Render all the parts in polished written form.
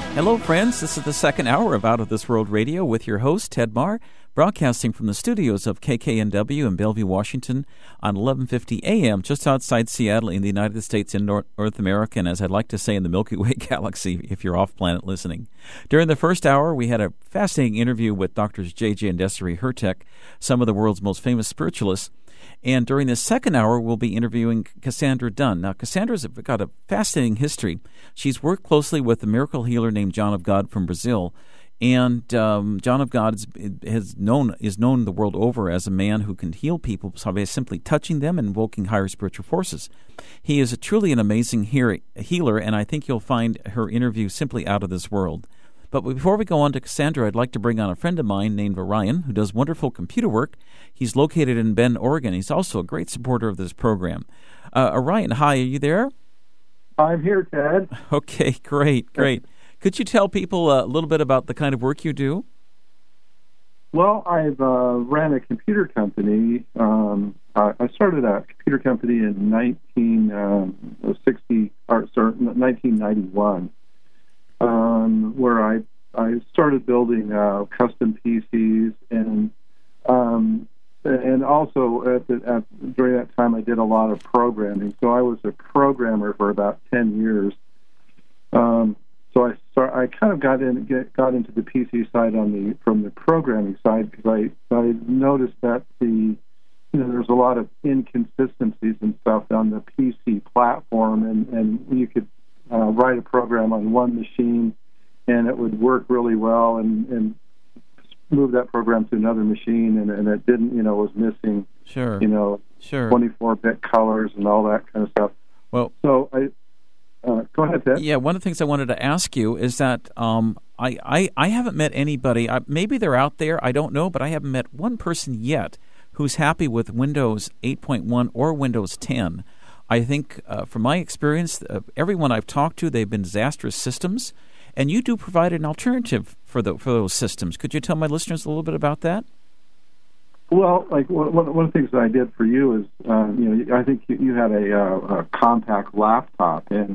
Hello, friends. This is the second hour of Out of This World Radio with your host, Ted Marr, broadcasting from the studios of KKNW in Bellevue, Washington on 1150 AM, just outside Seattle in the United States in North America, and as I'd like to say, in the Milky Way galaxy if you're off-planet listening. During the first hour, we had a fascinating interview with Drs. J.J. and Desiree Hurtek, some of the world's most famous spiritualists. And during the second hour, we'll be interviewing Cassandra Dunn. Now, Cassandra's got a fascinating history. She's worked closely with a miracle healer named John of God from Brazil. And John of God is known the world over as a man who can heal people by simply touching them and invoking higher spiritual forces. He is truly an amazing healer, and I think you'll find her interview simply out of this world. But before we go on to Cassandra, I'd like to bring on a friend of mine named Orion, who does wonderful computer work. He's located in Bend, Oregon. He's also a great supporter of this program. Orion, hi, are you there? I'm here, Ted. Okay, great. Could you tell people a little bit about the kind of work you do? Well, I've ran a computer company. I started a computer company in 1991. Where I started building custom PCs, and also during that time I did a lot of programming. So I was a programmer for about 10 years. So I kind of got into the PC side from the programming side, because I noticed that there's a lot of inconsistencies and stuff on the PC platform, and you could write a program on one machine, and it would work really well, and move that program to another machine, and it didn't, was missing, Sure. 24-bit colors and all that kind of stuff. Well, so go ahead, Ted. Yeah, one of the things I wanted to ask you is that I haven't met anybody. Maybe they're out there, I don't know, but I haven't met one person yet who's happy with Windows 8.1 or Windows 10. I think, from my experience, everyone I've talked to, they've been disastrous systems, and you do provide an alternative for those systems. Could you tell my listeners a little bit about that? Well, like one of the things that I did for you is, I think you had a compact laptop, and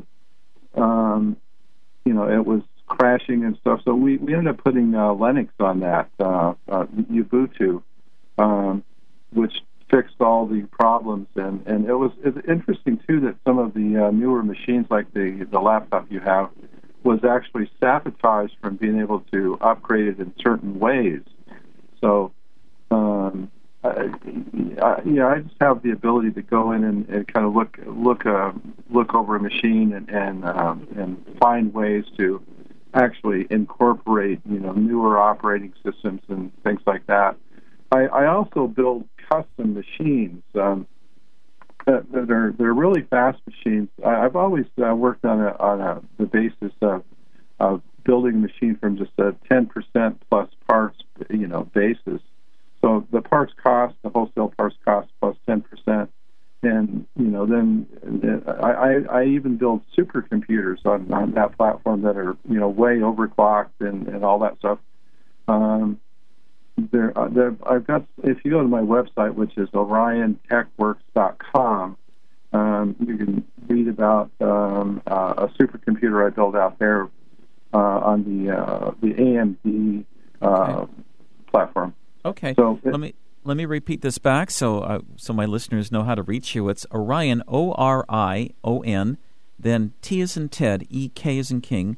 it was crashing and stuff. So we ended up putting Linux on that, Ubuntu, which fixed all the problems, and it's interesting too that some of the newer machines, like the laptop you have, was actually sabotaged from being able to upgrade it in certain ways. So I just have the ability to go in and kind of look over a machine and find ways to actually incorporate newer operating systems and things like that. I also build custom machines they're really fast machines. I've always worked on the basis of building a machine from just a 10% plus parts basis. So the wholesale parts cost plus 10%, and then I even build supercomputers on that platform that are way overclocked and all that stuff. I've got. If you go to my website, which is oriontechworks.com, you can read about a supercomputer I built out there on the AMD platform. Okay. So let me repeat this back so my listeners know how to reach you. It's Orion, ORION, then T as in Ted, EK as in King,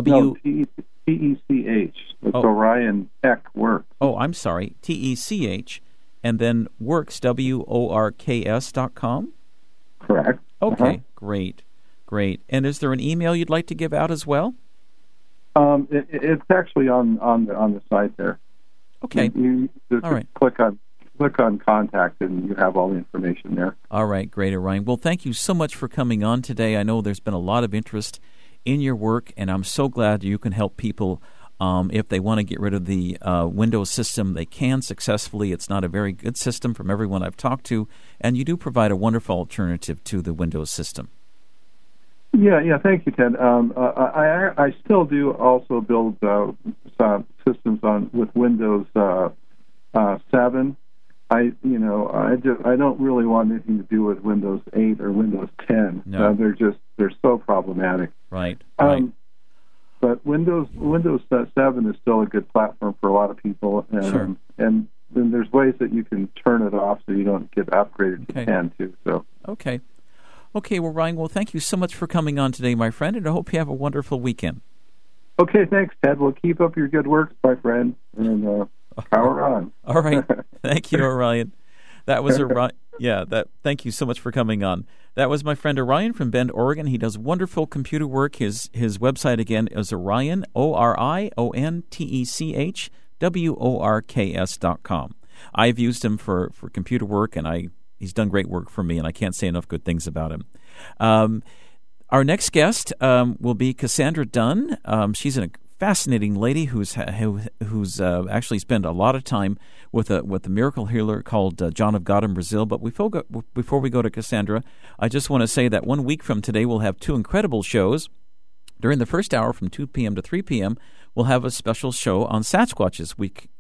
TECH. It's Orion Tech Works. Oh, I'm sorry. TECH, and then Works, WORKS.com? Correct. Okay, great. And is there an email you'd like to give out as well? It's actually on the site there. Okay. You just all right. Click on contact, and you have all the information there. All right, great, Orion. Well, thank you so much for coming on today. I know there's been a lot of interest in your work, and I'm so glad you can help people. If they want to get rid of the Windows system, they can successfully. It's not a very good system from everyone I've talked to, and you do provide a wonderful alternative to the Windows system. Yeah. Thank you, Ted. I still do also build systems with Windows 7. I don't really want anything to do with Windows 8 or Windows 10. No. They're so problematic. Right. But Windows 7 is still a good platform for a lot of people, and Sure. and then there's ways that you can turn it off so you don't get upgraded to 10 too. So Okay. Well, Ryan, thank you so much for coming on today, my friend, and I hope you have a wonderful weekend. okay, thanks, Ted. Well, keep up your good work, my friend, and power on. All right. Thank you, Orion. That was Orion. Yeah, thank you so much for coming on. That was my friend Orion from Bend, Oregon. He does wonderful computer work. His website, again, is Orion, ORIONTECHWORKS.com. I've used him for computer work, and he's done great work for me, and I can't say enough good things about him. Our next guest will be Cassandra Dunn. She's a fascinating lady who's actually spent a lot of time with a miracle healer called John of God in Brazil. But before we go to Cassandra, I just want to say that 1 week from today we'll have two incredible shows. During the first hour from 2 p.m. to 3 p.m., we'll have a special show on Sasquatches,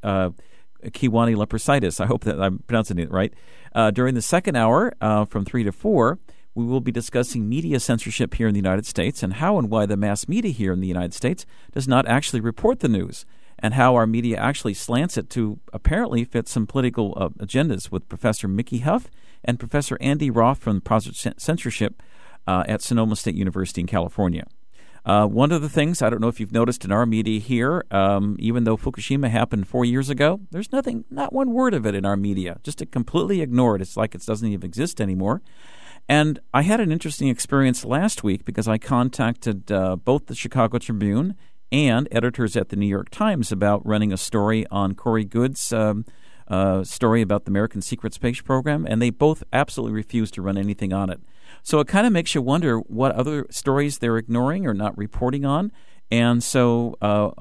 Kiwani leprositis. I hope that I'm pronouncing it right. During the second hour from 3 to 4, we will be discussing media censorship here in the United States and how and why the mass media here in the United States does not actually report the news, and how our media actually slants it to apparently fit some political agendas, with Professor Mickey Huff and Professor Andy Roth from Project Censorship at Sonoma State University in California. One of the things, I don't know if you've noticed in our media here, even though Fukushima happened 4 years ago, there's not one word of it in our media, just to completely ignore it. It's like it doesn't even exist anymore. And I had an interesting experience last week because I contacted both the Chicago Tribune and editors at the New York Times about running a story on Corey Goode's story about the American Secret Space Program, and they both absolutely refused to run anything on it. So it kind of makes you wonder what other stories they're ignoring or not reporting on. And so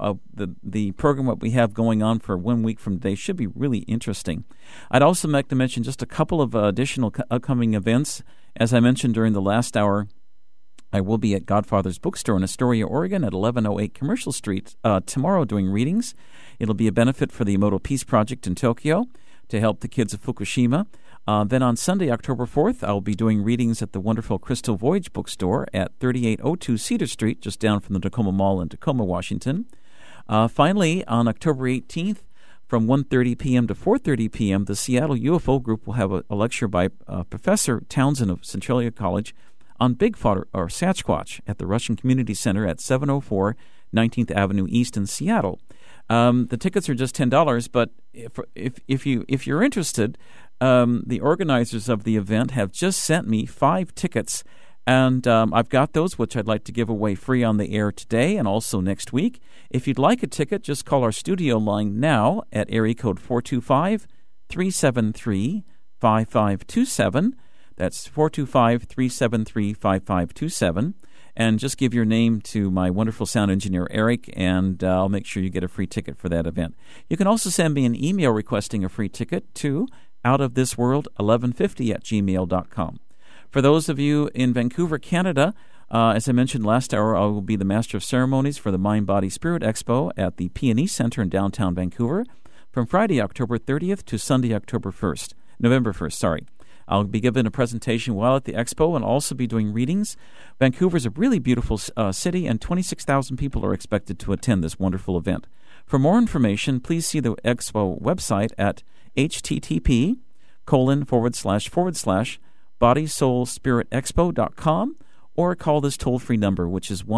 the program that we have going on for 1 week from today should be really interesting. I'd also like to mention just a couple of additional upcoming events. As I mentioned during the last hour, I will be at Godfather's Bookstore in Astoria, Oregon at 1108 Commercial Street tomorrow doing readings. It'll be a benefit for the Emoto Peace Project in Tokyo to help the kids of Fukushima. Then on Sunday, October 4th, I'll be doing readings at the wonderful Crystal Voyage Bookstore at 3802 Cedar Street, just down from the Tacoma Mall in Tacoma, Washington. Finally, on October 18th, from 1:30 p.m. to 4:30 p.m., the Seattle UFO Group will have a lecture by Professor Townsend of Centralia College on Bigfoot or Sasquatch at the Russian Community Center at 704 19th Avenue East in Seattle. The tickets are just $10, but if you're interested, the organizers of the event have just sent me 5 tickets, and I've got those, which I'd like to give away free on the air today and also next week. If you'd like a ticket, just call our studio line now at area code 425-373-5527. That's 425-373-5527. And just give your name to my wonderful sound engineer, Eric, and I'll make sure you get a free ticket for that event. You can also send me an email requesting a free ticket to outofthisworld1150@gmail.com. For those of you in Vancouver, Canada, as I mentioned last hour, I will be the Master of Ceremonies for the Mind, Body, Spirit Expo at the P&E Center in downtown Vancouver from Friday, October 30th to Sunday, November 1st. I'll be giving a presentation while at the expo and also be doing readings. Vancouver's a really beautiful city, and 26,000 people are expected to attend this wonderful event. For more information, please see the expo website at http://bodysoulspiritexpo.com or call this toll-free number, which is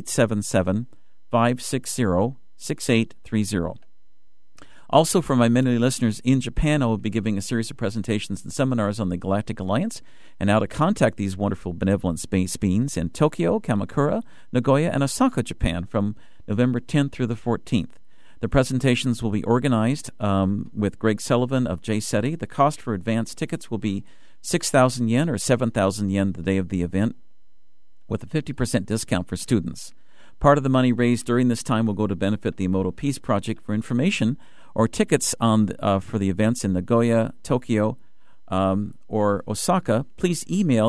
1-877-560-6830. Also, for my many listeners in Japan, I will be giving a series of presentations and seminars on the Galactic Alliance and how to contact these wonderful benevolent space beings in Tokyo, Kamakura, Nagoya, and Osaka, Japan from November 10th through the 14th. The presentations will be organized with Greg Sullivan of J SETI. The cost for advance tickets will be 6,000 yen or 7,000 yen the day of the event, with a 50% discount for students. Part of the money raised during this time will go to benefit the Emoto Peace Project. For information or tickets on for the events in Nagoya, Tokyo, or Osaka, please email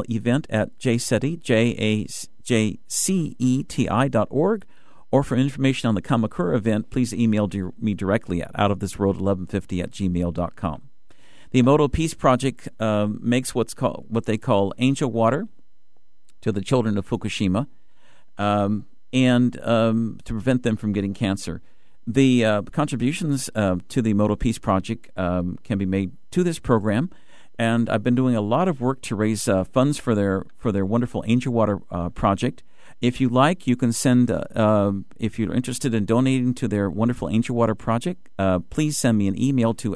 event@jceti.org, or for information on the Kamakura event, please email me directly at outofthisworld1150@gmail.com. The Emoto Peace Project makes what they call angel water to the children of Fukushima. and to prevent them from getting cancer. The contributions to the Emoto Peace Project can be made to this program, and I've been doing a lot of work to raise funds for their wonderful Angel Water project. If you like, you can send, if you're interested in donating to their wonderful Angel Water project, please send me an email to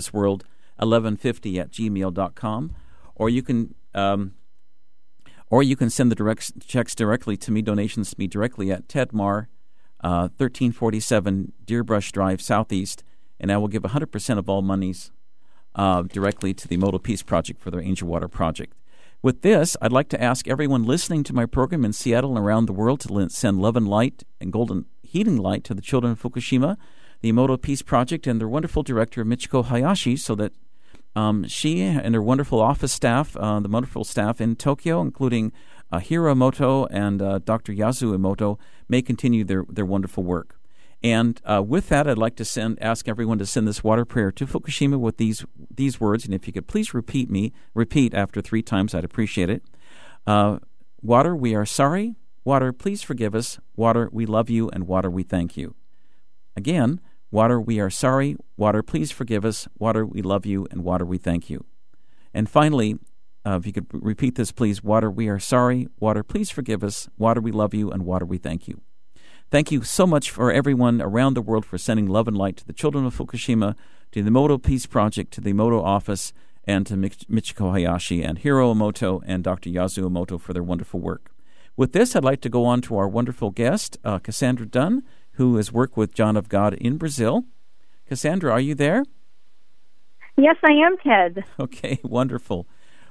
outofthisworld1150@gmail.com, or you can send the direct checks directly to me, donations to me directly at Ted Marr, 1347 Deerbrush Drive, Southeast, and I will give 100% of all monies directly to the Emoto Peace Project for their Angel Water project. With this, I'd like to ask everyone listening to my program in Seattle and around the world to send love and light and golden healing light to the children of Fukushima, the Emoto Peace Project, and their wonderful director, Michiko Hayashi, so that she and her wonderful office staff, the wonderful staff in Tokyo, including Hiro Emoto and Dr. Yasuo Emoto, may continue their wonderful work. And with that, I'd like to ask everyone to send this water prayer to Fukushima with these words. And if you could please repeat after 3 times, I'd appreciate it. Water, we are sorry. Water, please forgive us. Water, we love you. And water, we thank you. Again, water, we are sorry. Water, please forgive us. Water, we love you. And water, we thank you. And finally, if you could repeat this, please. Water, we are sorry. Water, please forgive us. Water, we love you. And water, we thank you. Thank you so much for everyone around the world for sending love and light to the children of Fukushima, to the Emoto Peace Project, to the Emoto office, and to Michiko Hayashi and Hiro Emoto and Dr. Yasuo Emoto for their wonderful work. With this, I'd like to go on to our wonderful guest, Cassandra Dunn, who has worked with John of God in Brazil. Cassandra, are you there? Yes, I am, Ted. Okay, wonderful.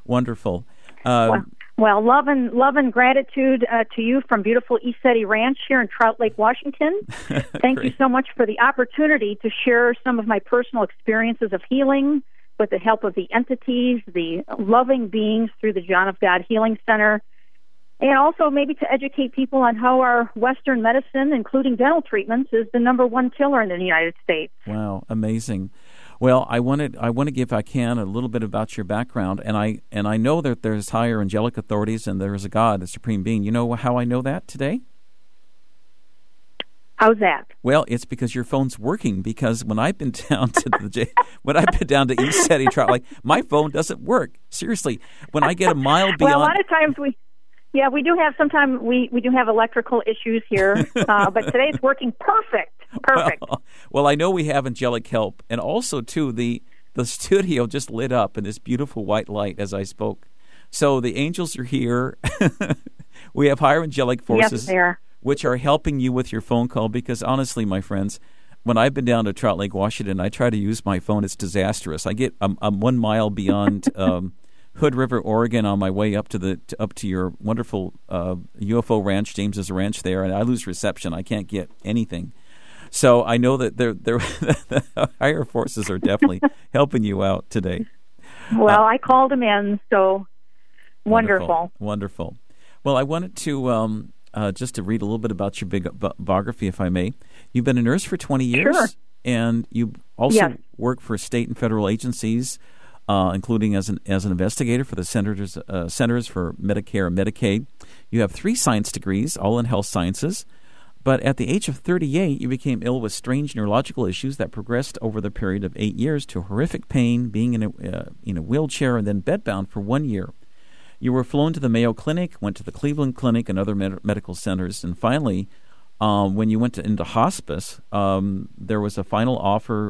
Well, love and gratitude to you from beautiful ECETI Ranch here in Trout Lake, Washington. Thank you so much for the opportunity to share some of my personal experiences of healing with the help of the entities, the loving beings through the John of God Healing Center, and also maybe to educate people on how our Western medicine, including dental treatments, is the #1 killer in the United States. Wow, amazing. Well, I want to give, if I can, a little bit about your background, and I know that there's higher angelic authorities and there is a God, the Supreme Being. You know how I know that today? How's that? Well, it's because your phone's working. Because when I've been down to ECETI Trout Lake, my phone doesn't work. Seriously, when I get a mile beyond. Well, a lot of times we do have. Sometimes we do have electrical issues here, but today it's working perfect. Perfect. Well, I know we have angelic help, and also too the studio just lit up in this beautiful white light as I spoke. So the angels are here. We have higher angelic forces, yes, which are helping you with your phone call. Because honestly, my friends, when I've been down to Trout Lake, Washington, I try to use my phone. It's disastrous. I get I'm 1 mile beyond Hood River, Oregon, on my way up to your wonderful UFO ranch, James's Ranch there, and I lose reception. I can't get anything. So I know that the higher forces are definitely helping you out today. Well, I called them in, so wonderful. Wonderful. Well, I wanted to just to read a little bit about your big biography, if I may. You've been a nurse for 20 years, sure. And you also work for state and federal agencies, including as an investigator for the Centers for Medicare and Medicaid. You have 3 science degrees, all in health sciences. But at the age of 38, you became ill with strange neurological issues that progressed over the period of 8 years to horrific pain, being in a wheelchair, and then bedbound for 1 year. You were flown to the Mayo Clinic, went to the Cleveland Clinic and other medical centers, and finally, when you went into hospice, there was a final offer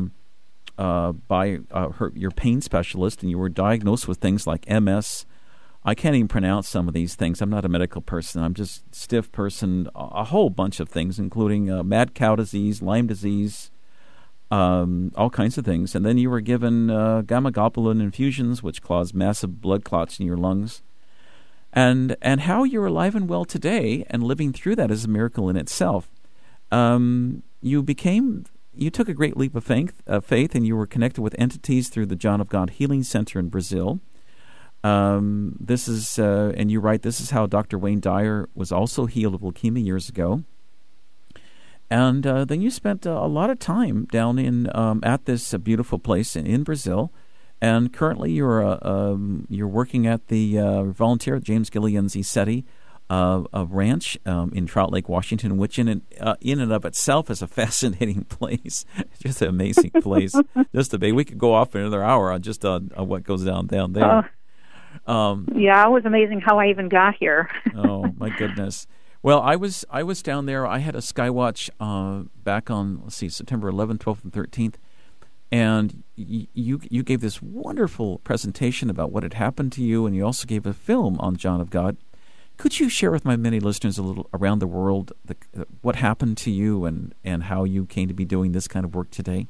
by your pain specialist, and you were diagnosed with things like MS. I can't even pronounce some of these things. I'm not a medical person. I'm just a stiff person. A whole bunch of things, including mad cow disease, Lyme disease, all kinds of things. And then you were given gamma globulin infusions, which cause massive blood clots in your lungs. And how you're alive and well today and living through that is a miracle in itself. You took a great leap of faith, and you were connected with entities through the John of God Healing Center in Brazil. This is, and you write, this is how Dr. Wayne Dyer was also healed of leukemia years ago. And then you spent a lot of time down in at this beautiful place in Brazil, and currently you're working at the volunteer at James Gillian's ECETI a ranch in Trout Lake, Washington, which in and of itself is a fascinating place. Just an amazing place. We could go off for another hour on just on what goes down there. Yeah, it was amazing how I even got here. Oh my goodness! Well, I was down there. I had a Skywatch back on September 11th, 12th, and 13th, and you gave this wonderful presentation about what had happened to you, and you also gave a film on John of God. Could you share with my many listeners a little around the world what happened to you and how you came to be doing this kind of work today?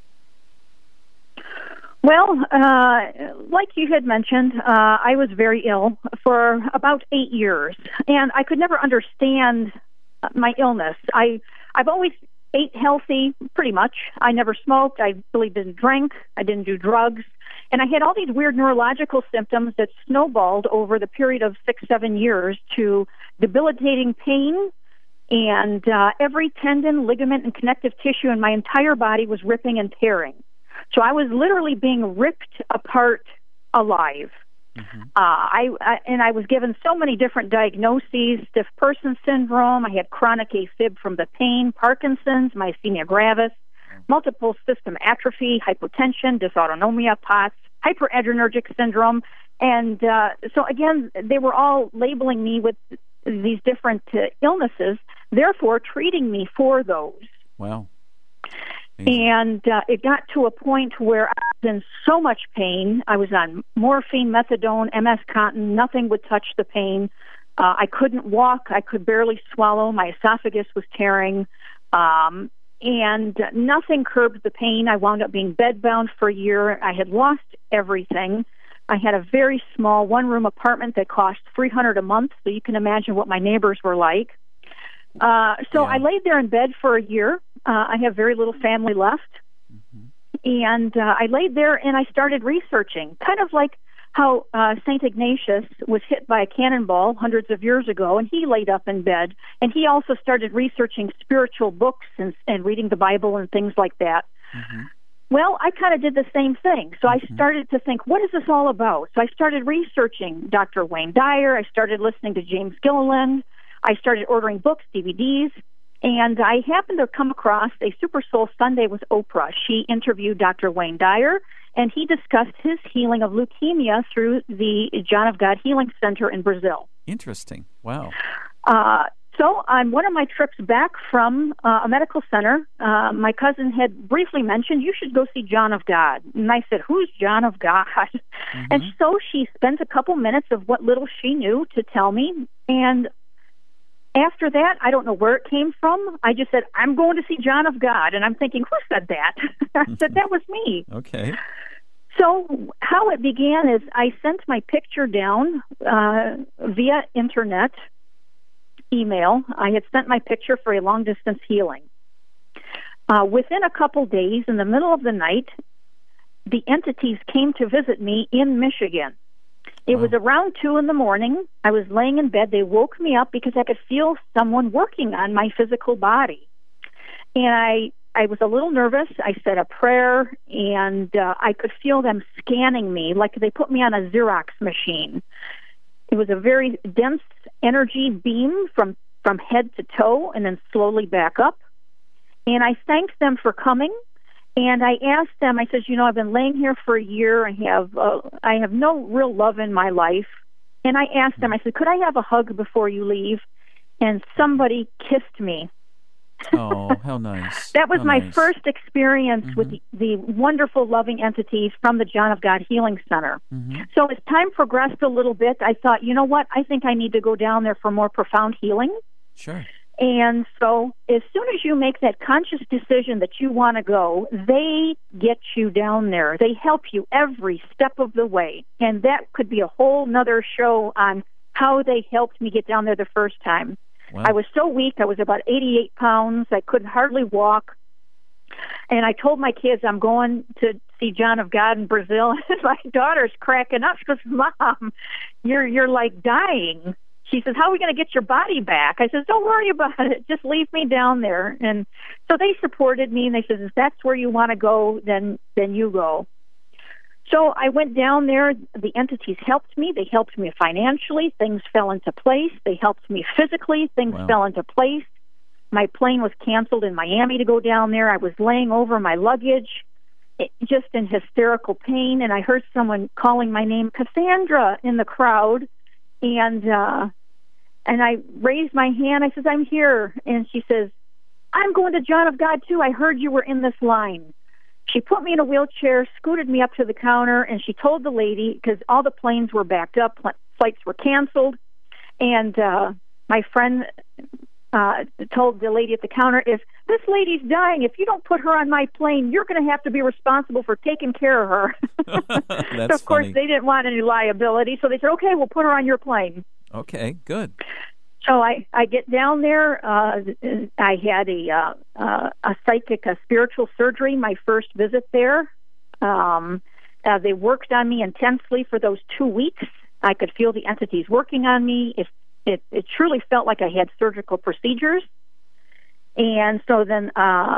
Well, like you had mentioned, I was very ill for about 8 years, and I could never understand my illness. I've always ate healthy, pretty much. I never smoked. I really didn't drink. I didn't do drugs. And I had all these weird neurological symptoms that snowballed over the period of 6-7 years to debilitating pain, and every tendon, ligament, and connective tissue in my entire body was ripping and tearing. So I was literally being ripped apart alive. Mm-hmm. I was given so many different diagnoses: stiff person syndrome. I had chronic AFib from the pain, Parkinson's, myasthenia gravis, multiple system atrophy, hypotension, dysautonomia, POTS, hyperadrenergic syndrome. And so, again, they were all labeling me with these different illnesses, therefore treating me for those. Wow. Amazing. And it got to a point where I was in so much pain. I was on morphine, methadone, MS-Contin. Nothing would touch the pain. I couldn't walk. I could barely swallow. My esophagus was tearing. And nothing curbed the pain. I wound up being bedbound for a year. I had lost everything. I had a very small one-room apartment that cost $300 a month, so you can imagine what my neighbors were like. I laid there in bed for a year. I have very little family left. Mm-hmm. And I laid there and I started researching, kind of like how St. Ignatius was hit by a cannonball hundreds of years ago, and he laid up in bed. And he also started researching spiritual books and reading the Bible and things like that. Mm-hmm. Well, I kind of did the same thing. So I started to think, what is this all about? So I started researching Dr. Wayne Dyer. I started listening to James Gilliland. I started ordering books, DVDs, and I happened to come across a Super Soul Sunday with Oprah. She interviewed Dr. Wayne Dyer, and he discussed his healing of leukemia through the John of God Healing Center in Brazil. Interesting. Wow. So on one of my trips back from a medical center, my cousin had briefly mentioned, you should go see John of God. And I said, who's John of God? Mm-hmm. And so she spent a couple minutes of what little she knew to tell me. And after that, I don't know where it came from. I just said, I'm going to see John of God. And I'm thinking, who said that? I said, that was me. Okay. So how it began is I sent my picture down via internet email. I had sent my picture for a long-distance healing. Within a couple days, in the middle of the night, the entities came to visit me in Michigan. It was around 2 a.m. I was laying in bed. They woke me up because I could feel someone working on my physical body. And I was a little nervous. I said a prayer, and I could feel them scanning me like they put me on a Xerox machine. It was a very dense energy beam from head to toe and then slowly back up. And I thanked them for coming. And I asked them, I said, I've been laying here for a year. I have no real love in my life. And I asked them, I said, could I have a hug before you leave? And somebody kissed me. Oh, how nice. That was my first experience with the wonderful, loving entities from the John of God Healing Center. Mm-hmm. So as time progressed a little bit, I thought, you know what? I think I need to go down there for more profound healing. Sure. And so as soon as you make that conscious decision that you want to go, they get you down there. They help you every step of the way. And that could be a whole nother show on how they helped me get down there the first time. Wow. I was so weak. I was about 88 pounds. I could hardly walk. And I told my kids, I'm going to see John of God in Brazil. And my daughter's cracking up. She goes, Mom, you're like dying. She says, how are we going to get your body back? I says, don't worry about it. Just leave me down there. And so they supported me, and they said, if that's where you want to go, then you go. So I went down there. The entities helped me. They helped me financially. Things fell into place. They helped me physically. Things fell into place. My plane was canceled in Miami to go down there. I was laying over my luggage, just in hysterical pain, and I heard someone calling my name, Cassandra, in the crowd, and I raised my hand. I says, I'm here, and she says, I'm going to John of God too. I heard you were in this line. She put me in a wheelchair, scooted me up to the counter, and she told the lady, because all the planes were backed up, flights were canceled, and my friend told the lady at the counter, if this lady's dying, if you don't put her on my plane, you're going to have to be responsible for taking care of her. That's so, of course, funny. they didn't want any liability, so they said, okay, we'll put her on your plane. Okay, good. So I get down there. I had a psychic, a spiritual surgery, my first visit there. They worked on me intensely for those 2 weeks. I could feel the entities working on me. It truly felt like I had surgical procedures. And so then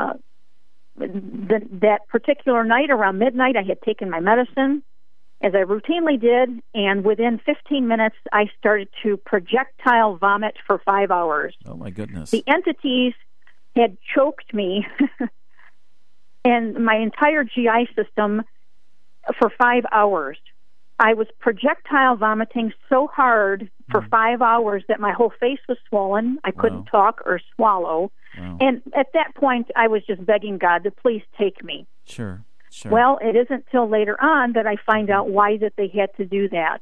that particular night around midnight, I had taken my medicine, as I routinely did, and within 15 minutes, I started to projectile vomit for 5 hours. Oh, my goodness. The entities had choked me and my entire GI system for 5 hours. I was projectile vomiting so hard for 5 hours that my whole face was swollen. I couldn't talk or swallow. Wow. And at that point, I was just begging God to please take me. Sure. Well, it isn't till later on that I find out why that they had to do that.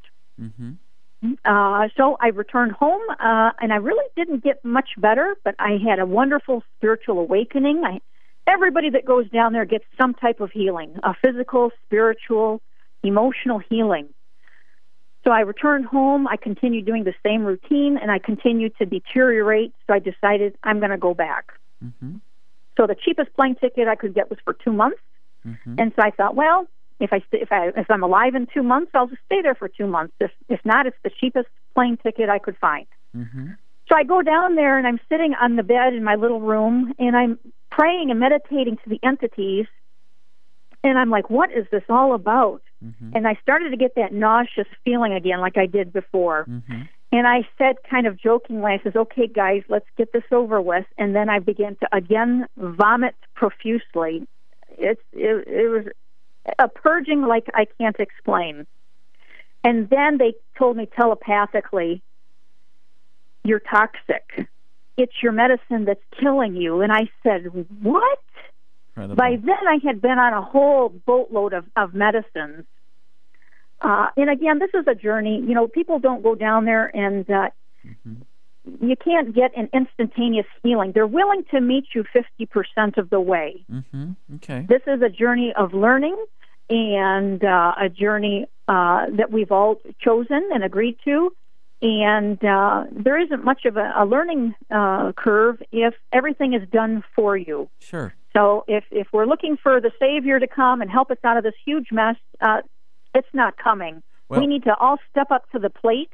So I returned home, and I really didn't get much better, but I had a wonderful spiritual awakening. Everybody that goes down there gets some type of healing, a physical, spiritual, emotional healing. So I returned home. I continued doing the same routine, and I continued to deteriorate, so I decided I'm going to go back. So the cheapest plane ticket I could get was for 2 months. And so I thought, well, if I'm alive in 2 months, I'll just stay there for 2 months. If not, it's the cheapest plane ticket I could find. So I go down there, and I'm sitting on the bed in my little room, and I'm praying and meditating to the entities, and I'm like, what is this all about? And I started to get that nauseous feeling again like I did before. And I said kind of jokingly, I says, okay, guys, let's get this over with. And then I began to, again, vomit profusely. It was a purging like I can't explain. And then they told me telepathically, you're toxic. It's your medicine that's killing you. And I said, what? Incredible. By then I had been on a whole boatload of medicines. And again, this is a journey. You know, people don't go down there and you can't get an instantaneous healing. They're willing to meet you 50% of the way. Okay. This is a journey of learning and a journey that we've all chosen and agreed to. And there isn't much of a learning curve if everything is done for you. Sure. So if we're looking for the Savior to come and help us out of this huge mess, it's not coming. Well, we need to all step up to the plate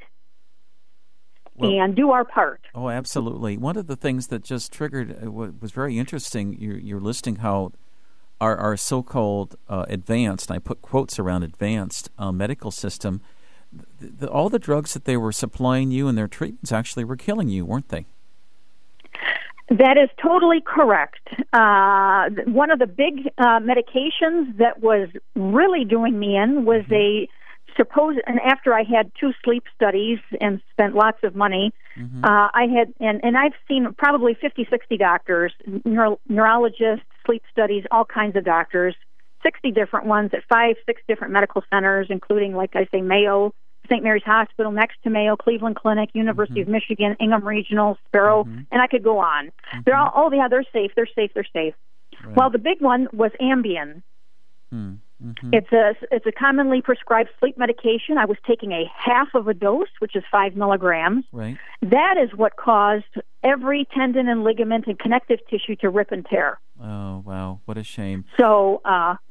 and do our part. Oh, absolutely. One of the things that just triggered was very interesting. You're listing how our so-called advanced, and I put quotes around advanced medical system, all the drugs that they were supplying you and their treatments actually were killing you, weren't they? That is totally correct. One of the big medications that was really doing me in was and after I had 2 sleep studies and spent lots of money, I had, and I've seen probably 50, 60 doctors, neurologists, sleep studies, all kinds of doctors, 60 different ones at 5, 6 different medical centers, including, like I say, Mayo, St. Mary's Hospital, next to Mayo, Cleveland Clinic, University of Michigan, Ingham Regional, Sparrow, and I could go on. They're all, they're safe. Right. Well, the big one was Ambien. It's a commonly prescribed sleep medication. I was taking a half of a dose, which is 5 milligrams. Right. That is what caused every tendon and ligament and connective tissue to rip and tear. Oh, wow. What a shame. So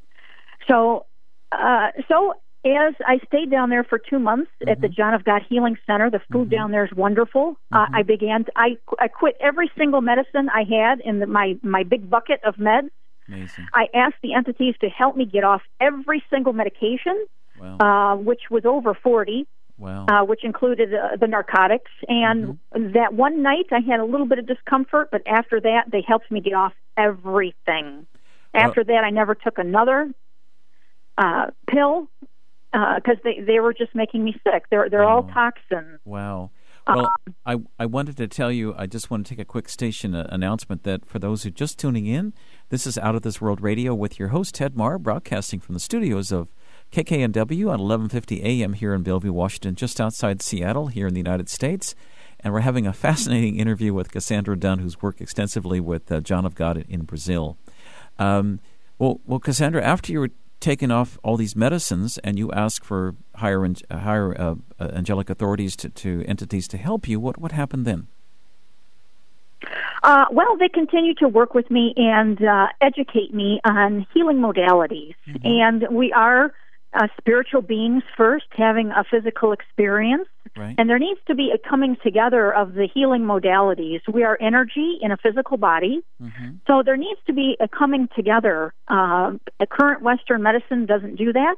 as I stayed down there for 2 months at the John of God Healing Center, the food down there is wonderful. I quit every single medicine I had in my big bucket of meds. Amazing. I asked the entities to help me get off every single medication, which was over 40. Wow. Which included the narcotics. And that one night I had a little bit of discomfort, but after that they helped me get off everything. After that I never took another pill because they were just making me sick. They're all toxins. Wow. Well, I wanted to tell you, I just want to take a quick station announcement that for those who are just tuning in, this is Out of This World Radio with your host, Ted Marr, broadcasting from the studios of KKNW on 1150 AM here in Bellevue, Washington, just outside Seattle here in the United States. And we're having a fascinating interview with Cassandra Dunn, who's worked extensively with John of God in Brazil. Well, Cassandra, after you were taken off all these medicines and you asked for higher angelic authorities to entities to help you, what happened then? Well, they continue to work with me and educate me on healing modalities. And we are spiritual beings first, having a physical experience. Right. And there needs to be a coming together of the healing modalities. We are energy in a physical body. So there needs to be a coming together. The current Western medicine doesn't do that.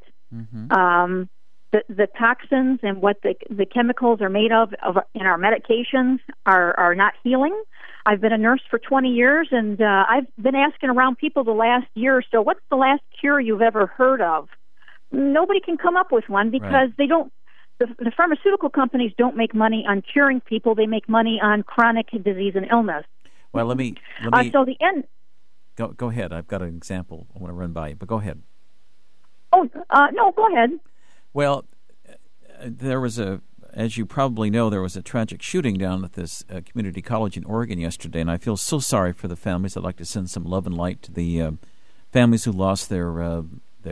The toxins and what the chemicals are made of in our medications are not healing. I've been a nurse for 20 years, and I've been asking around people the last year or so, what's the last cure you've ever heard of? Nobody can come up with one because they don't. The pharmaceutical companies don't make money on curing people; they make money on chronic disease and illness. Well, let me. So the end. Go ahead. I've got an example I want to run by you, but go ahead. Oh no, go ahead. Well, there was as you probably know, there was a tragic shooting down at this community college in Oregon yesterday, and I feel so sorry for the families. I'd like to send some love and light to the families who lost their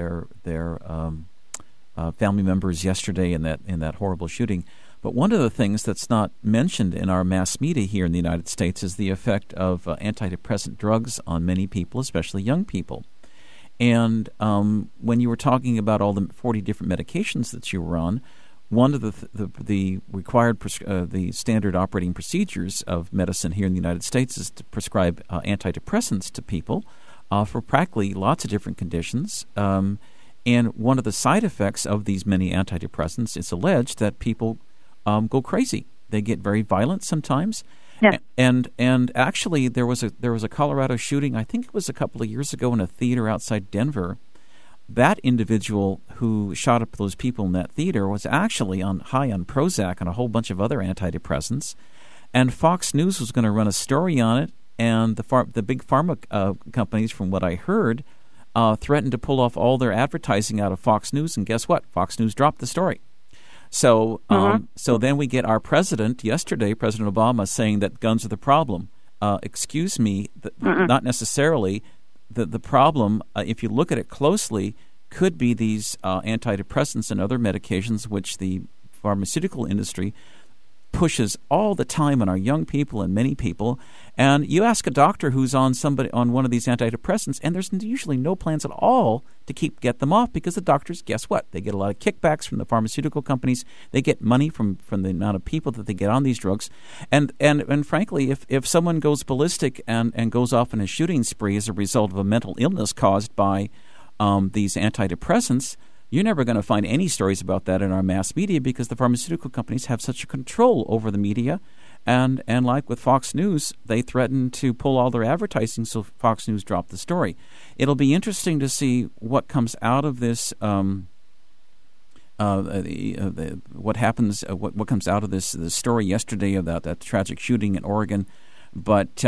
family members yesterday in that horrible shooting. But one of the things that's not mentioned in our mass media here in the United States is the effect of antidepressant drugs on many people, especially young people. And when you were talking about all the 40 different medications that you were on, one of the required the standard operating procedures of medicine here in the United States is to prescribe antidepressants to people for practically lots of different conditions. And one of the side effects of these many antidepressants is alleged that people go crazy. They get very violent sometimes. Yeah. And actually there was a Colorado shooting, I think it was a couple of years ago, in a theater outside Denver. That individual who shot up those people in that theater was actually high on Prozac and a whole bunch of other antidepressants. And Fox News was going to run a story on it, and the big pharma companies, from what I heard, threatened to pull off all their advertising out of Fox News, and guess what? Fox News dropped the story. So so then we get our president yesterday, President Obama, saying that guns are the problem. Excuse me, not necessarily. The problem, if you look at it closely, could be these antidepressants and other medications which the pharmaceutical industry pushes all the time on our young people and many people. And you ask a doctor who's on one of these antidepressants, and there's usually no plans at all to get them off, because the doctors, guess what? They get a lot of kickbacks from the pharmaceutical companies. They get money from the amount of people that they get on these drugs. And frankly, if someone goes ballistic and goes off in a shooting spree as a result of a mental illness caused by these antidepressants, you're never going to find any stories about that in our mass media, because the pharmaceutical companies have such a control over the media. And like with Fox News, they threatened to pull all their advertising, so Fox News dropped the story. It'll be interesting to see what comes out of this, what happens, what comes out of this story yesterday about that tragic shooting in Oregon. But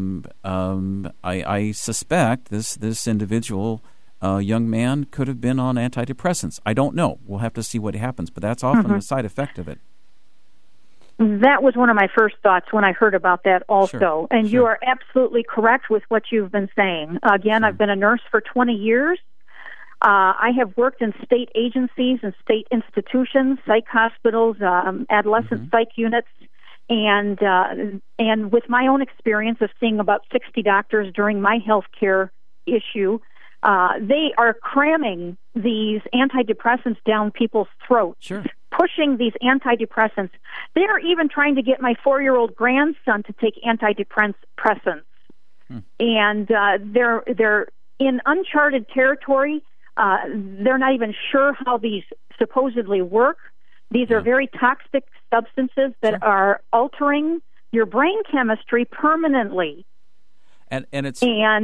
I suspect this individual young man could have been on antidepressants. I don't know. We'll have to see what happens, but that's often the side effect of it. That was one of my first thoughts when I heard about that also. Sure. And you are absolutely correct with what you've been saying. Again, I've been a nurse for 20 years. I have worked in state agencies and state institutions, psych hospitals, adolescent psych units, and with my own experience of seeing about 60 doctors during my health care issue, they are cramming these antidepressants down people's throats, pushing these antidepressants. They are even trying to get my 4-year-old grandson to take antidepressants. And they're in uncharted territory. They're not even sure how these supposedly work. These are very toxic substances that are altering your brain chemistry permanently. And it's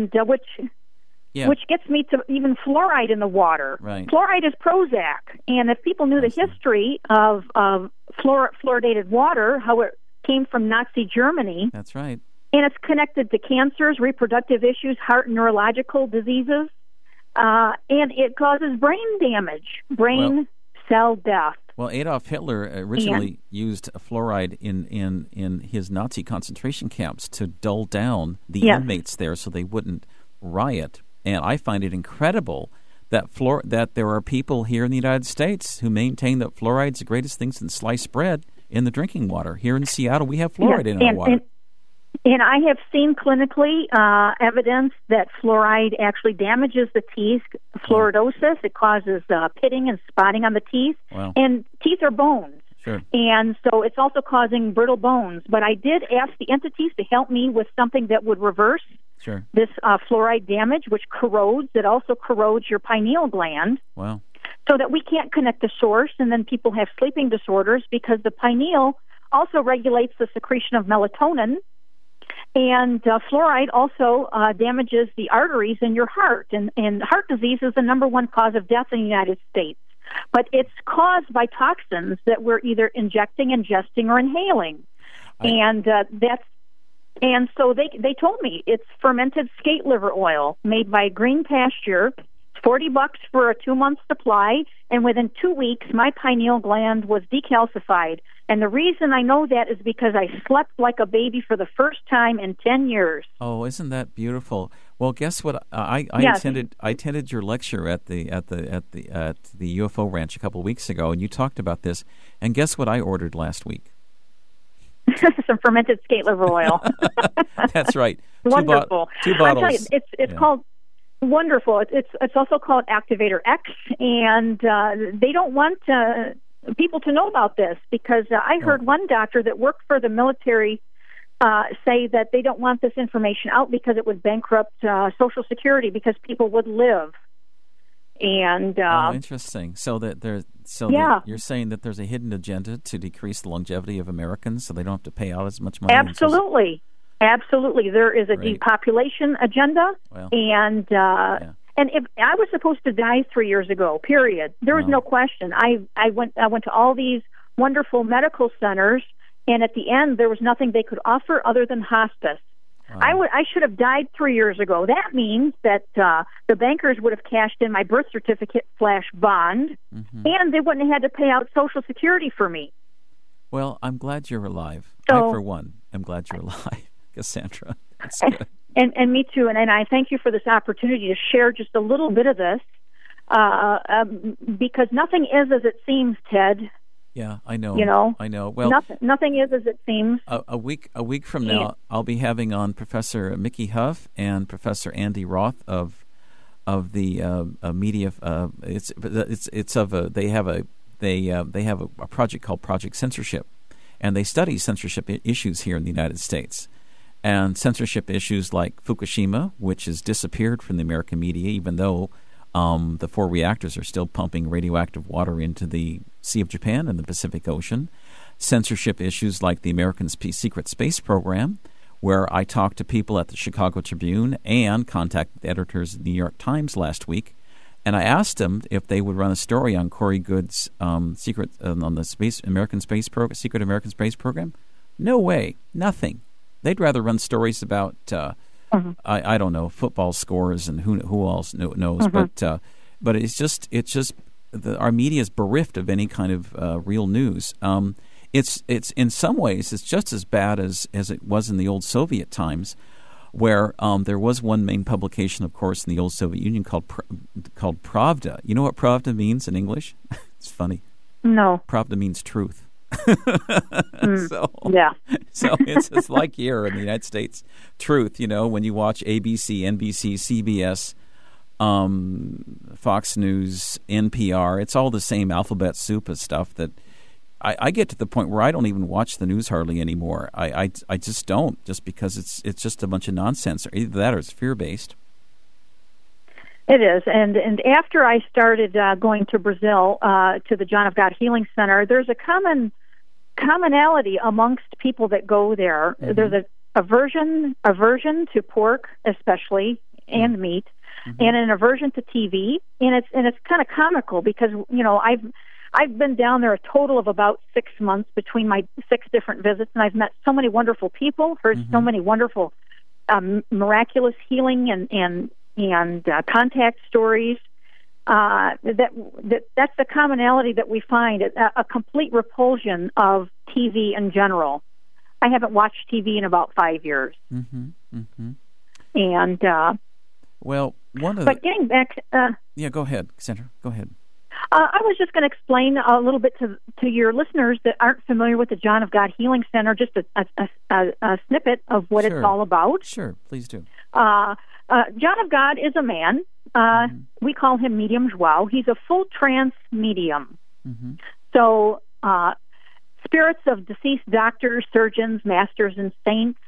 which gets me to even fluoride in the water. Right. Fluoride is Prozac, and if people knew the history of fluoridated water, how it came from Nazi Germany. That's right. And it's connected to cancers, reproductive issues, heart and neurological diseases, and it causes brain damage, cell death. Well, Adolf Hitler originally used fluoride in his Nazi concentration camps to dull down the inmates there so they wouldn't riot. And I find it incredible that that there are people here in the United States who maintain that fluoride's the greatest thing since sliced bread in the drinking water. Here in Seattle, we have fluoride in our water. And I have seen clinically evidence that fluoride actually damages the teeth, fluoridosis. It causes pitting and spotting on the teeth. Wow. And teeth are bones. Sure. And so it's also causing brittle bones. But I did ask the entities to help me with something that would reverse this fluoride damage, which corrodes. It also corrodes your pineal gland. Wow. So that we can't connect the source, and then people have sleeping disorders because the pineal also regulates the secretion of melatonin. And fluoride also damages the arteries in your heart. And heart disease is the number one cause of death in the United States. But it's caused by toxins that we're either injecting, ingesting, or inhaling. And so they told me it's fermented skate liver oil made by Green Pasture. It's $40 for a 2-month supply. And within 2 weeks, my pineal gland was decalcified. And the reason I know that is because I slept like a baby for the first time in 10 years. Oh, isn't that beautiful? Well, guess what? I attended your lecture at the UFO Ranch a couple of weeks ago, and you talked about this. And guess what I ordered last week? Some fermented skate liver oil. That's right. Wonderful. Two bottles. I'll tell you, it's called wonderful. It's also called Activator X, and they don't want people to know about this because I heard one doctor that worked for the military say that they don't want this information out because it would bankrupt Social Security because people would live. And interesting. That you're saying that there's a hidden agenda to decrease the longevity of Americans, so they don't have to pay out as much money. Absolutely, there is a depopulation agenda, and if I was supposed to die 3 years ago, period, there was no question. I went to all these wonderful medical centers, and at the end there was nothing they could offer other than hospice. I should have died 3 years ago. That means that the bankers would have cashed in my birth certificate / bond, and they wouldn't have had to pay out Social Security for me. Well, I'm glad you're alive. I, for one, am glad you're alive, Cassandra. That's good. And me too. And I thank you for this opportunity to share just a little bit of this, because nothing is as it seems, Ted. Yeah, I know. You know, I know. Well, nothing is as it seems. A week from now, I'll be having on Professor Mickey Huff and Professor Andy Roth of the media. They have a project called Project Censorship, and they study censorship issues here in the United States. And censorship issues like Fukushima, which has disappeared from the American media, even though the 4 reactors are still pumping radioactive water into the Sea of Japan and the Pacific Ocean. Censorship issues like the American Secret Space Program, where I talked to people at the Chicago Tribune and contacted the editors of the New York Times last week. And I asked them if they would run a story on Corey Goode's on the secret American Space Program. No way. Nothing. They'd rather run stories about I don't know, football scores and who else knows. But it's just our media is bereft of any kind of real news. It's in some ways it's just as bad as it was in the old Soviet times, where there was one main publication, of course, in the old Soviet Union called Pravda. You know what Pravda means in English? It's funny. No. Pravda means truth. So it's like here in the United States, truth. You know, when you watch ABC, NBC, CBS, Fox News, NPR, it's all the same alphabet soup of stuff that I get to the point where I don't even watch the news hardly anymore. I just don't, just because it's just a bunch of nonsense. Either that or it's fear based. It is, and after I started going to Brazil to the John of God Healing Center, there's a commonality amongst people that go there. Mm-hmm. There's a aversion to pork, especially, and meat, and an aversion to TV, and it's kind of comical because I've been down there a total of about 6 months between my 6 different visits, and I've met so many wonderful people, heard so many wonderful miraculous healing and contact stories. That's the commonality that we find, a complete repulsion of TV in general. I haven't watched TV in about 5 years. And well, but getting back, yeah, go ahead, Cassandra. Go ahead. I was just going to explain a little bit to your listeners that aren't familiar with the John of God Healing Center, just a snippet of what it's all about. Sure, please do. John of God is a man. We call him Medium Joao. He's a full trance medium. So spirits of deceased doctors, surgeons, masters, and saints,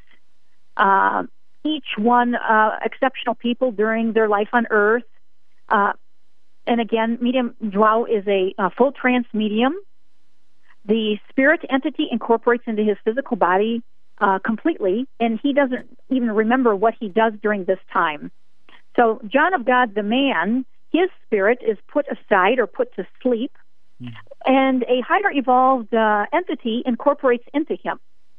each one exceptional people during their life on Earth. And again, Medium Joao is a full trance medium. The spirit entity incorporates into his physical body completely, and he doesn't even remember what he does during this time. So John of God, the man, his spirit is put aside or put to sleep, and a higher evolved entity incorporates into him.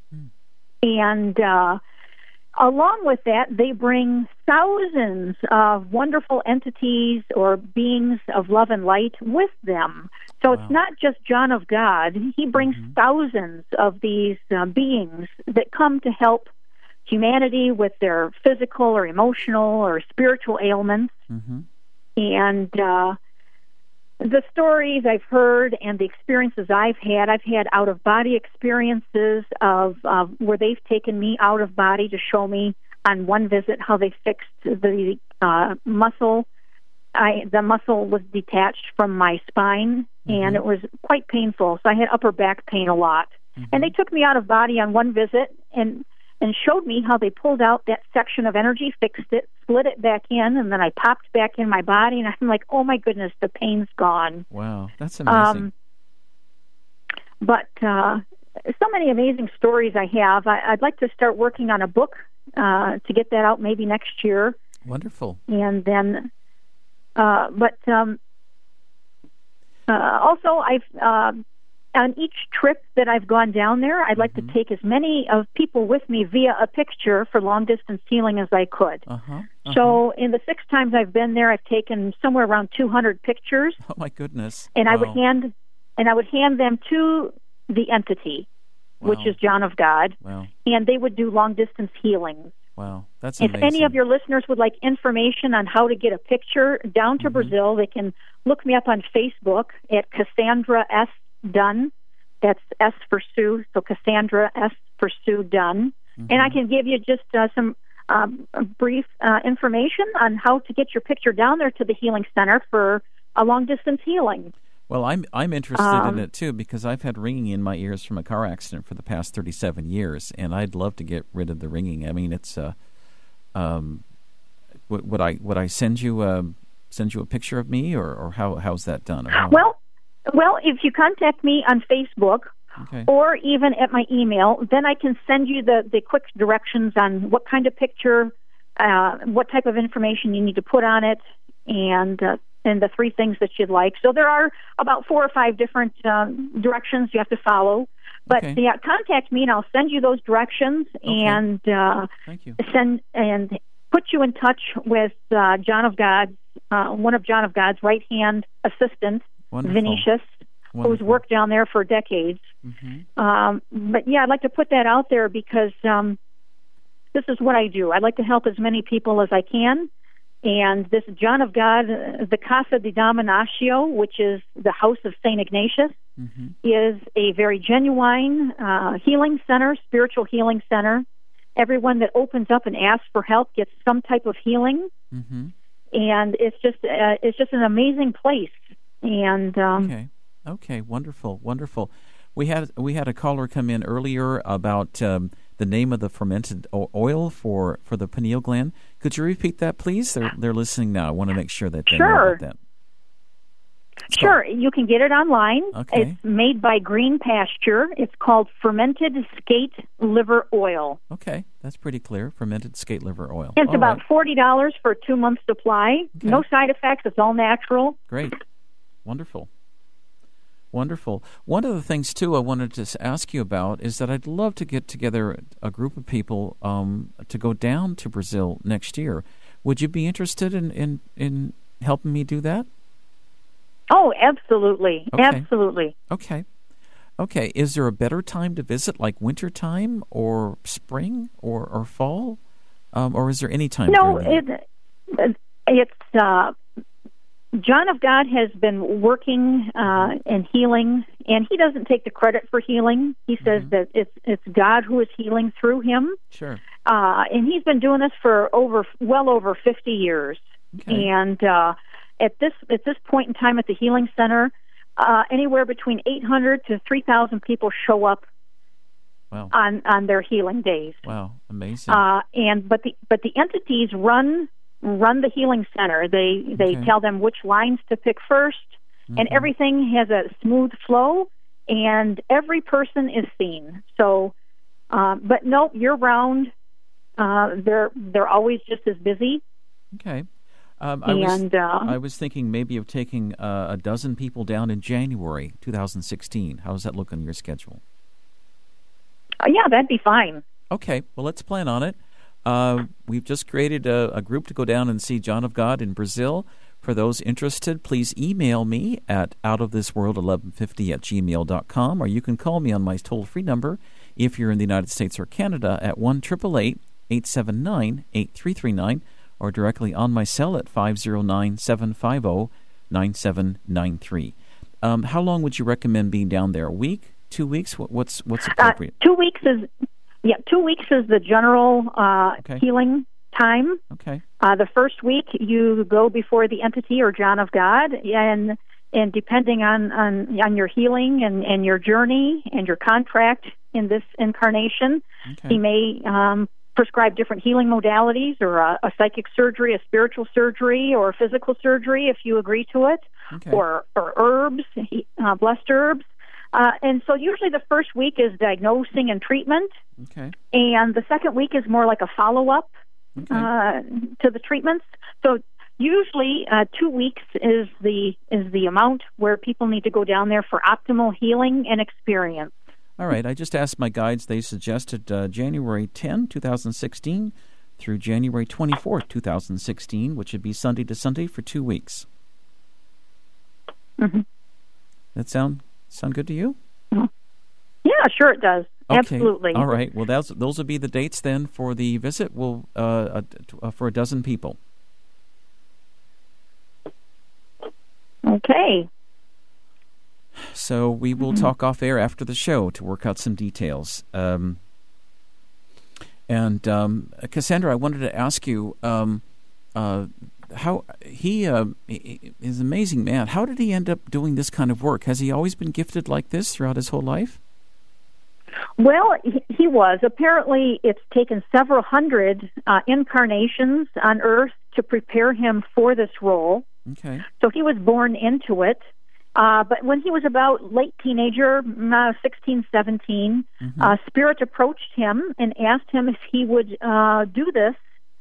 And along with that, they bring thousands of wonderful entities or beings of love and light with them. So it's not just John of God. He brings thousands of these beings that come to help humanity with their physical or emotional or spiritual ailments. And the stories I've heard and the experiences I've had out-of-body experiences of where they've taken me out of body to show me on one visit how they fixed the muscle. The muscle was detached from my spine, and it was quite painful. So I had upper back pain a lot. And they took me out of body on one visit and showed me how they pulled out that section of energy, fixed it, split it back in, and then I popped back in my body, and I'm like, oh my goodness, the pain's gone. Wow, that's amazing. But so many amazing stories I have. I'd like to start working on a book to get that out maybe next year. Wonderful. And then, also I've... on each trip that I've gone down there, I'd like to take as many of people with me via a picture for long-distance healing as I could. So in the 6 times I've been there, I've taken somewhere around 200 pictures. Oh my goodness! And I would hand them to the entity, which is John of God, and they would do long-distance healings. Wow, that's amazing. If any of your listeners would like information on how to get a picture down to Brazil, they can look me up on Facebook at Cassandra S. Dunn. That's S for Sue, so Cassandra S for Sue Dunn. And I can give you just some brief information on how to get your picture down there to the healing center for a long-distance healing. Well, I'm interested in it too because I've had ringing in my ears from a car accident for the past 37 years, and I'd love to get rid of the ringing. I mean, it's would I send you a picture of me, or how's that done? Well, if you contact me on Facebook or even at my email, then I can send you the quick directions on what kind of picture, what type of information you need to put on it, and the 3 things that you'd like. So there are about 4 or 5 different directions you have to follow. But contact me and I'll send you those directions and Thank you. Put you in touch with John of God, one of John of God's right-hand assistants. Wonderful. Vinicius, who's worked down there for decades. But I'd like to put that out there because this is what I do. I'd like to help as many people as I can. And this John of God, the Casa di Dominatio, which is the House of St. Ignatius, is a very genuine healing center, spiritual healing center. Everyone that opens up and asks for help gets some type of healing. And it's just an amazing place. And okay, wonderful. We had a caller come in earlier about the name of the fermented oil for the pineal gland. Could you repeat that, please? They're listening now. I want to make sure that they know about that. Sure. You can get it online. Okay. It's made by Green Pasture. It's called fermented skate liver oil. Okay. That's pretty clear. Fermented skate liver oil. It's about $40 for a 2-month supply. Okay. No side effects. It's all natural. Great. Wonderful. Wonderful. One of the things, too, I wanted to ask you about is that I'd love to get together a group of people to go down to Brazil next year. Would you be interested in helping me do that? Oh, absolutely. Okay. Absolutely. Okay. Okay. Is there a better time to visit, like winter time or spring or fall? Or is there any time? No, it's John of God has been working and healing, and he doesn't take the credit for healing. He says that it's God who is healing through him. Sure. And he's been doing this for well over 50 years. Okay. And at this point in time at the Healing Center, anywhere between 800 to 3,000 people show up. Wow. on their healing days. Wow, amazing. But the entities run the Healing Center. They tell them which lines to pick first, and everything has a smooth flow, and every person is seen. So, but no, year round, they're always just as busy. Okay. I was thinking maybe of taking a dozen people down in January 2016. How does that look on your schedule? Yeah, that'd be fine. Okay, well, let's plan on it. We've just created a group to go down and see John of God in Brazil. For those interested, please email me at outofthisworld1150@gmail.com, or you can call me on my toll-free number if you're in the United States or Canada at 1-888-879-8339, or directly on my cell at 509-750-9793. How long would you recommend being down there? A week? 2 weeks? What's appropriate? 2 weeks is 2 weeks is the general healing time. Okay. The first week you go before the entity or John of God, and depending on your healing and your journey and your contract in this incarnation, he may prescribe different healing modalities, or a psychic surgery, a spiritual surgery, or a physical surgery if you agree to it, or herbs, blessed herbs. And so usually the first week is diagnosing and treatment, and the second week is more like a follow-up to the treatments. So usually 2 weeks is the amount where people need to go down there for optimal healing and experience. All right. I just asked my guides. They suggested January 10, 2016 through January 24, 2016, which would be Sunday to Sunday for 2 weeks. Mm-hmm. That sound good to you? Yeah, sure it does. Okay. Absolutely. All right. Well, those will be the dates then for the visit. For a dozen people. Okay. So we will talk off air after the show to work out some details. Cassandra, I wanted to ask you how he is an amazing man. How did he end up doing this kind of work? Has he always been gifted like this throughout his whole life? Well, he was. Apparently, it's taken several hundred incarnations on Earth to prepare him for this role. Okay. So he was born into it. But when he was about late teenager, 16, 17, Spirit approached him and asked him if he would do this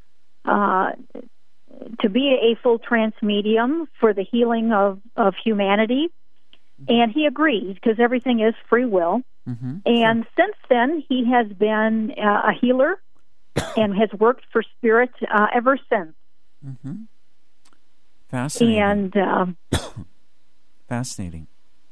to be a full trance medium for the healing of humanity. And he agreed, because everything is free will. And since then, he has been a healer and has worked for Spirit ever since. Fascinating. And fascinating.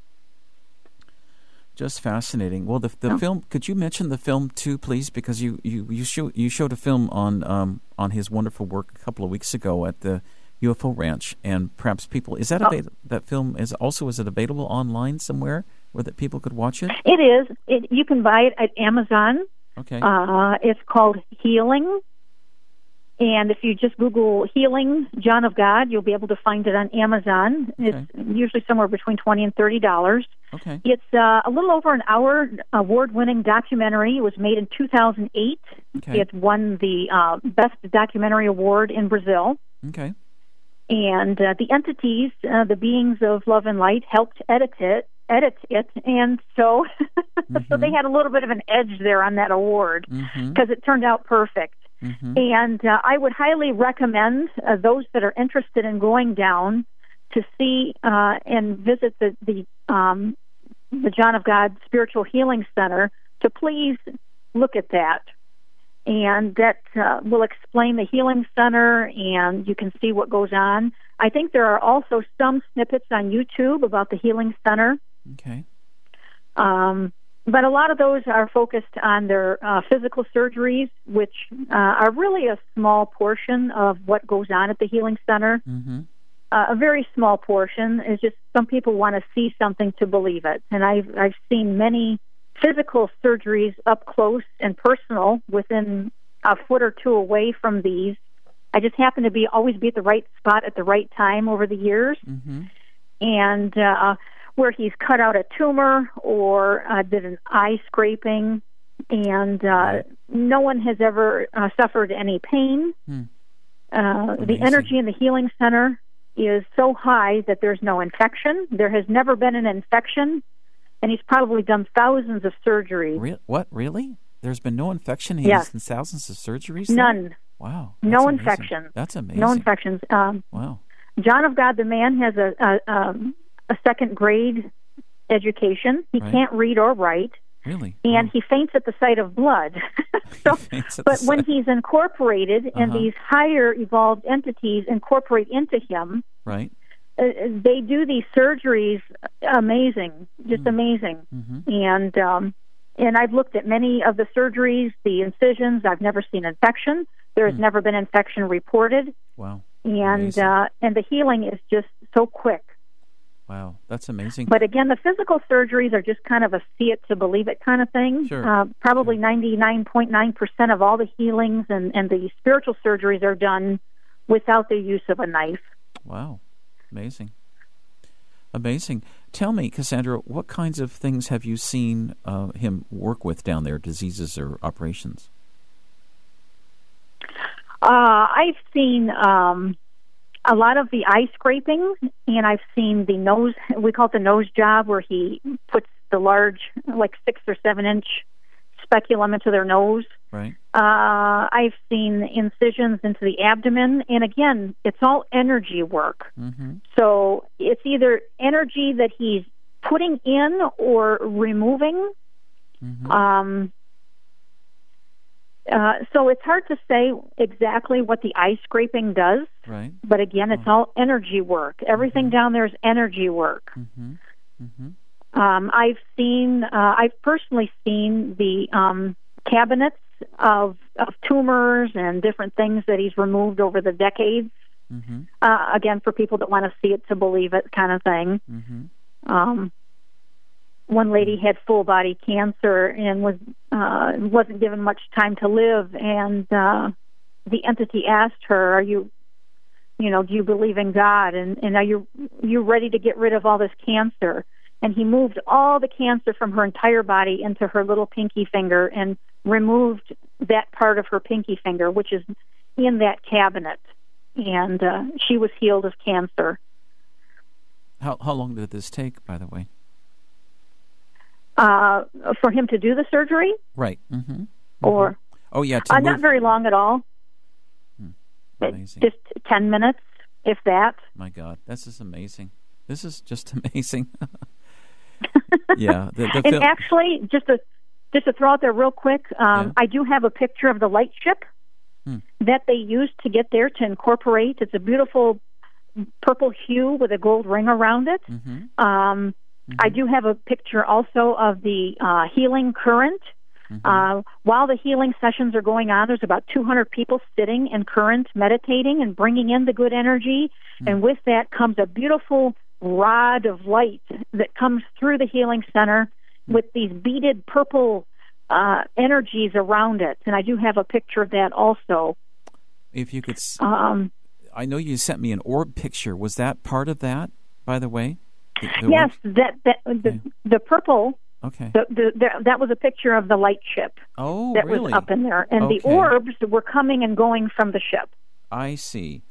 Just fascinating. Well, the film. Could you mention the film too, please? Because you showed a film on his wonderful work a couple of weeks ago at the UFO Ranch, and perhaps people is that that film is it available online somewhere where that people could watch it? It is. You can buy it at Amazon. Okay. It's called Healing, And if you just Google Healing John of God, you'll be able to find it on Amazon. Okay. It's usually somewhere between $20 and $30. Okay. It's a little over an hour award-winning documentary. It was made in 2008. Okay. It won the Best Documentary Award in Brazil. Okay. And the entities, the beings of love and light, helped edit it. And so, so they had a little bit of an edge there on that award because it turned out perfect. And I would highly recommend those that are interested in going down to see and visit the John of God Spiritual Healing Center to please look at that. And that will explain the healing center, and you can see what goes on. I think there are also some snippets on YouTube about the healing center. Okay. But a lot of those are focused on their physical surgeries, which are really a small portion of what goes on at the healing center. A very small portion. Is just some people want to see something to believe it. And I've seen many physical surgeries up close and personal within a foot or two away from these. I just happen to always be at the right spot at the right time over the years. And where he's cut out a tumor or did an eye scraping, and no one has ever suffered any pain. The energy in the healing center is so high that there's no infection. There has never been an infection, and he's probably done thousands of surgeries. What, really? There's been no infection? He's Yes. done thousands of surgeries? None. Wow. No amazing. infection. That's amazing. No infections. Wow. John of God, the man, has a second grade education. He Right. can't read or write. Really? And Wow. he faints at the sight of blood. So, faints at the but when sight. he's incorporated and these higher evolved entities incorporate into him, Right. they do these surgeries amazing, just amazing. And I've looked at many of the surgeries, the incisions. I've never seen infection. There has never been infection reported. Wow. And Amazing. and the healing is just so quick. Wow. That's amazing. But again, the physical surgeries are just kind of a see it to believe it kind of thing. Sure. Probably 99.9% of all the healings and the spiritual surgeries are done without the use of a knife. Wow. Amazing. Amazing. Tell me, Cassandra, what kinds of things have you seen him work with down there, diseases or operations? I've seen a lot of the eye scraping, and I've seen the nose, we call it the nose job, where he puts the large, like 6 or 7 inch speculum into their nose. Right. I've seen incisions into the abdomen, and again, it's all energy work. So it's either energy that he's putting in or removing. So it's hard to say exactly what the eye scraping does. Right. But again, it's all energy work. Everything down there is energy work. I've personally seen the cabinets of tumors and different things that he's removed over the decades. Again, for people that want to see it to believe it kind of thing. One lady had full body cancer and wasn't given much time to live, and the entity asked her, do you believe in God, and are you ready to get rid of all this cancer? And he moved all the cancer from her entire body into her little pinky finger and removed that part of her pinky finger, which is in that cabinet, and she was healed of cancer. How long did this take, by the way? For him to do the surgery? Right. Or oh yeah, not very long at all. Amazing. Just 10 minutes, if that. My God, this is amazing. This is just amazing. Yeah. And actually, just to throw out there real quick, I do have a picture of the light ship that they used to get there to incorporate. It's a beautiful purple hue with a gold ring around it. I do have a picture also of the healing current. While the healing sessions are going on, there's about 200 people sitting in current, meditating and bringing in the good energy. And with that comes a beautiful rod of light that comes through the healing center with these beaded purple energies around it. And I do have a picture of that also. If you could, I know you sent me an orb picture. Was that part of that, by the way? Yes, the purple. Okay. That was a picture of the light ship. Oh, that really? was up in there, and the orbs were coming and going from the ship. I see.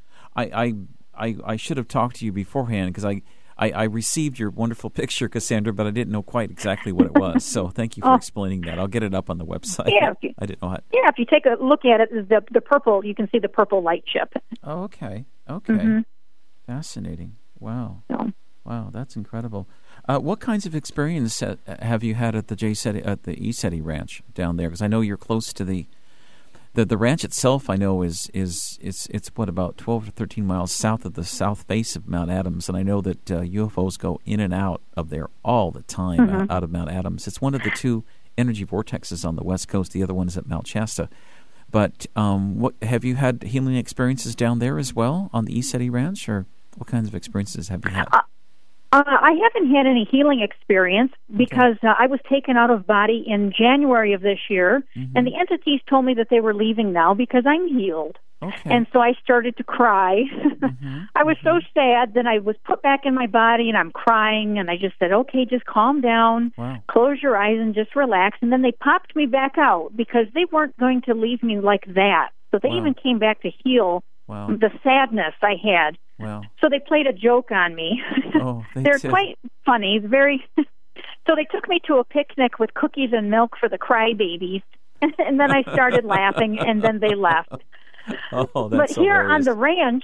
I should have talked to you beforehand because I received your wonderful picture, Cassandra, but I didn't know quite exactly what it was. So thank you for explaining that. I'll get it up on the website. Yeah, I didn't know how. Yeah, if you take a look at it, the purple, you can see the purple light ship. Oh, okay. Fascinating. Wow. So. Wow, that's incredible. What kinds of experience have you had at the ECETI Ranch down there? Because I know you're close to the ranch itself. I know is it's what, about 12 or 13 miles south of the south face of Mount Adams, and I know that UFOs go in and out of there all the time, out of Mount Adams. It's one of the two energy vortexes on the West Coast. The other one is at Mount Shasta. But what have you had healing experiences down there as well on the ECETI Ranch, or what kinds of experiences have you had? I haven't had any healing experience because I was taken out of body in January of this year, and the entities told me that they were leaving now because I'm healed. Okay. And so I started to cry. I was so sad that I was put back in my body, and I'm crying, and I just said, okay, just calm down, close your eyes, and just relax. And then they popped me back out because they weren't going to leave me like that. So they even came back to heal the sadness I had. Wow. So they played a joke on me. Oh, They're quite funny. Very. So they took me to a picnic with cookies and milk for the crybabies, and then I started laughing, and then they left. Oh, that's But here hilarious. on the ranch,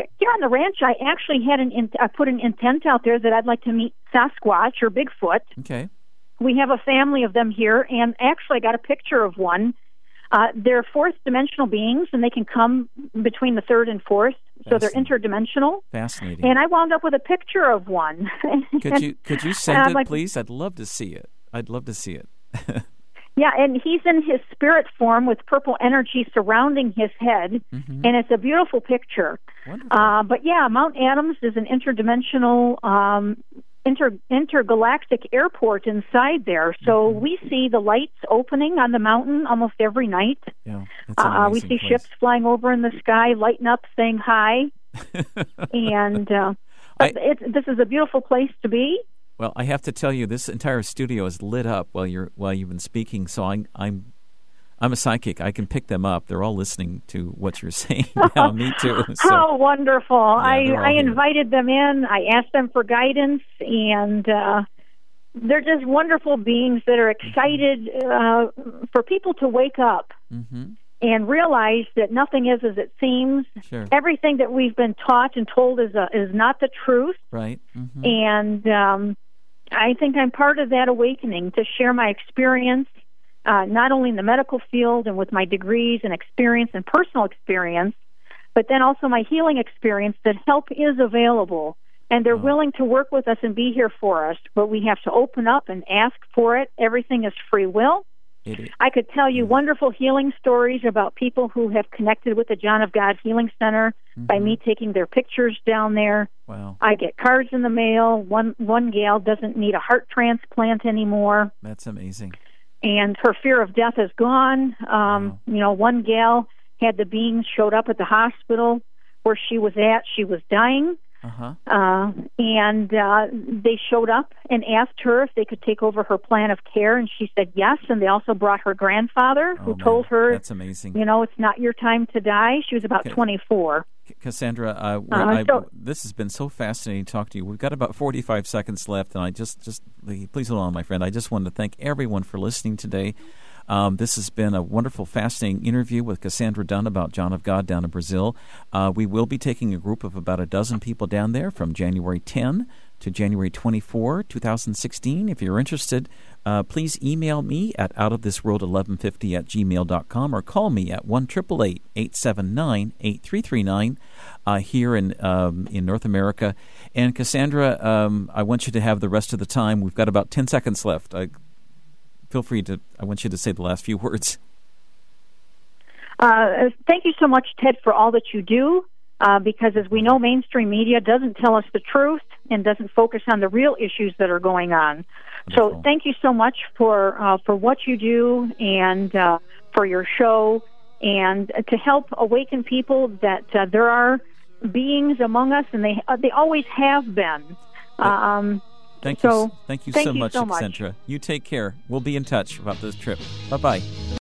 I actually had I put an intent out there that I'd like to meet Sasquatch or Bigfoot. Okay. We have a family of them here, and actually I got a picture of one. They're fourth dimensional beings, and they can come between the third and fourth, so they're interdimensional. Fascinating. And I wound up with a picture of one. Could you send it, please? I'd love to see it. Yeah, and he's in his spirit form with purple energy surrounding his head, and it's a beautiful picture. Wonderful. But yeah, Mount Adams is an interdimensional intergalactic airport inside there. So we see the lights opening on the mountain almost every night. Yeah, that's an amazing we see place. ships flying over in the sky, lighting up, saying hi. And this is a beautiful place to be. Well, I have to tell you, this entire studio is lit up while you've been speaking. So I'm a psychic. I can pick them up. They're all listening to what you're saying now. Me too. So, how wonderful. Yeah, I invited them in. I asked them for guidance, and they're just wonderful beings that are excited for people to wake up and realize that nothing is as it seems. Sure. Everything that we've been taught and told is not the truth. Right. And I think I'm part of that awakening to share my experience, not only in the medical field and with my degrees and experience and personal experience, but then also my healing experience, that help is available. And they're willing to work with us and be here for us, but we have to open up and ask for it. Everything is free will. I could tell you wonderful healing stories about people who have connected with the John of God Healing Center by me taking their pictures down there. Wow. I get cards in the mail. One gal doesn't need a heart transplant anymore. That's amazing. And her fear of death is gone. One gal had the beings showed up at the hospital where she was at. She was dying. And they showed up and asked her if they could take over her plan of care, and she said yes. And they also brought her grandfather, who told her, "That's amazing. It's not your time to die." She was about 24. Cassandra, this has been so fascinating to talk to you. We've got about 45 seconds left, and I just please hold on, my friend. I just wanted to thank everyone for listening today. This has been a wonderful, fascinating interview with Cassandra Dunn about John of God down in Brazil. We will be taking a group of about a dozen people down there from January 10 to January 24, 2016. If you're interested, please email me at outofthisworld1150@gmail.com or call me at 1-888-879-8339 here in North America. And Cassandra, I want you to have the rest of the time. We've got about 10 seconds left. Feel free to. I want you to say the last few words. Thank you so much, Ted, for all that you do, because as we know, mainstream media doesn't tell us the truth and doesn't focus on the real issues that are going on. Wonderful. So thank you so much for what you do and for your show. and to help awaken people that there are beings among us, and they always have been. Thank you so much, Accentra. You take care. We'll be in touch about this trip. Bye-bye.